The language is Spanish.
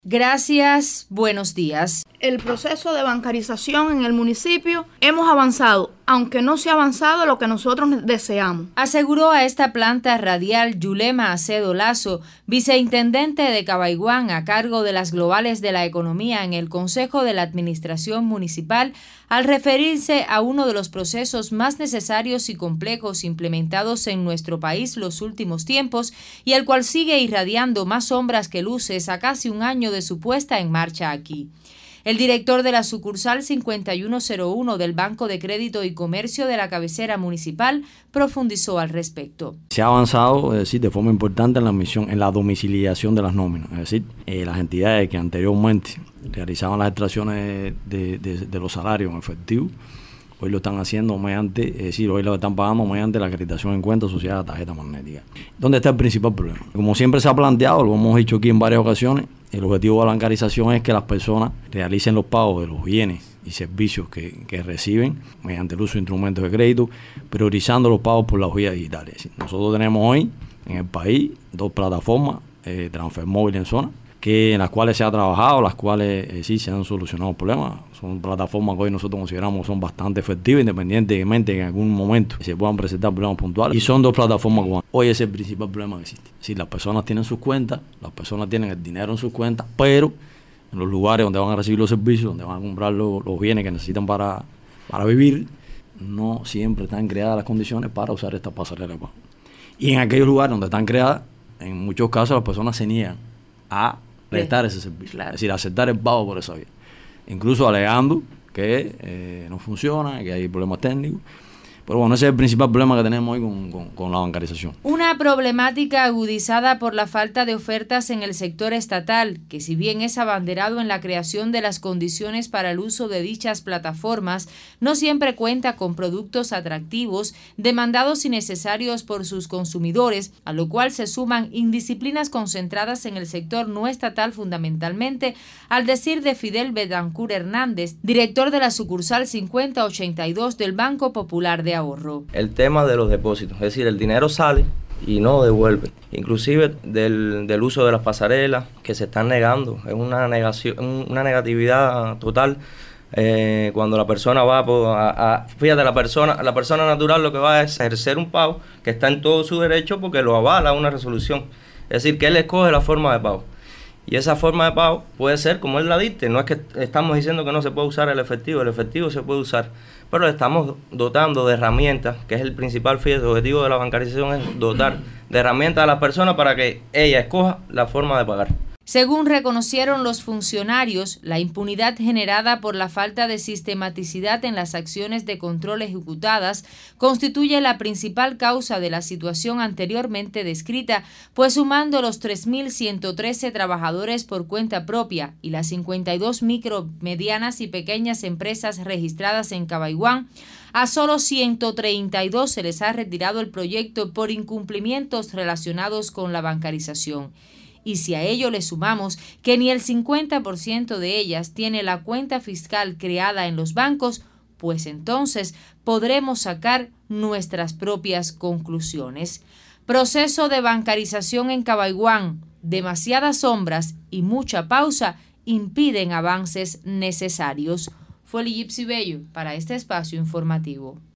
Gracias, buenos días. El proceso de bancarización en el municipio hemos avanzado, aunque no se ha avanzado lo que nosotros deseamos. Aseguró a esta planta radial Yulema Acedo Lazo, viceintendente de Cabaiguán a cargo de las globales de la economía en el Consejo de la Administración Municipal, al referirse a uno de los procesos más necesarios y complejos implementados en nuestro país los últimos tiempos y el cual sigue irradiando más sombras que luces a casi un año de su puesta en marcha aquí. El director de la sucursal 5101 del Banco de Crédito y Comercio de la cabecera municipal profundizó al respecto. Se ha avanzado, de forma importante en la domiciliación de las nóminas, es decir, las entidades que anteriormente realizaban las extracciones de los salarios en efectivo, hoy lo están haciendo hoy lo están pagando mediante la acreditación en cuenta asociada a tarjeta magnética. ¿Dónde está el principal problema? Como siempre se ha planteado, lo hemos dicho aquí en varias ocasiones, el objetivo de la bancarización es que las personas realicen los pagos de los bienes y servicios que reciben mediante el uso de instrumentos de crédito, priorizando los pagos por las vías digitales. Nosotros tenemos hoy en el país 2 plataformas, Transfermóvil en zona, en las cuales se ha trabajado, las cuales sí se han solucionado problemas. Son plataformas que hoy nosotros consideramos son bastante efectivas, independientemente en algún momento se puedan presentar problemas puntuales. Y son 2 plataformas que hoy es el principal problema que existe. Si las personas tienen sus cuentas, las personas tienen el dinero en sus cuentas, pero en los lugares donde van a recibir los servicios, donde van a comprar los bienes que necesitan para vivir, no siempre están creadas las condiciones para usar estas pasarelas de pago. Y en aquellos lugares donde están creadas, en muchos casos las personas se niegan a prestar ese servicio, claro. Es decir, aceptar el pago por esa vía, incluso alegando que no funciona, que hay problemas técnicos. Pero bueno, ese es el principal problema que tenemos hoy con la bancarización. Una problemática agudizada por la falta de ofertas en el sector estatal, que si bien es abanderado en la creación de las condiciones para el uso de dichas plataformas, no siempre cuenta con productos atractivos, demandados y necesarios por sus consumidores, a lo cual se suman indisciplinas concentradas en el sector no estatal fundamentalmente, al decir de Fidel Betancourt Hernández, director de la sucursal 5082 del Banco Popular de Ahorro. El tema de los depósitos, es decir, el dinero sale y no devuelve. Inclusive del uso de las pasarelas que se están negando, es una negatividad total. Cuando la persona va fíjate, la persona natural lo que va es ejercer un pago que está en todo su derecho porque lo avala una resolución. Es decir, que él escoge la forma de pago. Y esa forma de pago puede ser como él la dicte. No es que estamos diciendo que no se puede usar el efectivo se puede usar, pero le estamos dotando de herramientas, que es el principal objetivo de la bancarización, es dotar de herramientas a las personas para que ella escoja la forma de pagar. Según reconocieron los funcionarios, la impunidad generada por la falta de sistematicidad en las acciones de control ejecutadas constituye la principal causa de la situación anteriormente descrita, pues sumando los 3.113 trabajadores por cuenta propia y las 52 micro, medianas y pequeñas empresas registradas en Cabaiguán, a solo 132 se les ha retirado el proyecto por incumplimientos relacionados con la bancarización. Y si a ello le sumamos que ni el 50% de ellas tiene la cuenta fiscal creada en los bancos, pues entonces podremos sacar nuestras propias conclusiones. Proceso de bancarización en Cabaiguán, demasiadas sombras y mucha pausa impiden avances necesarios. Fue Gypsy Bello para este espacio informativo.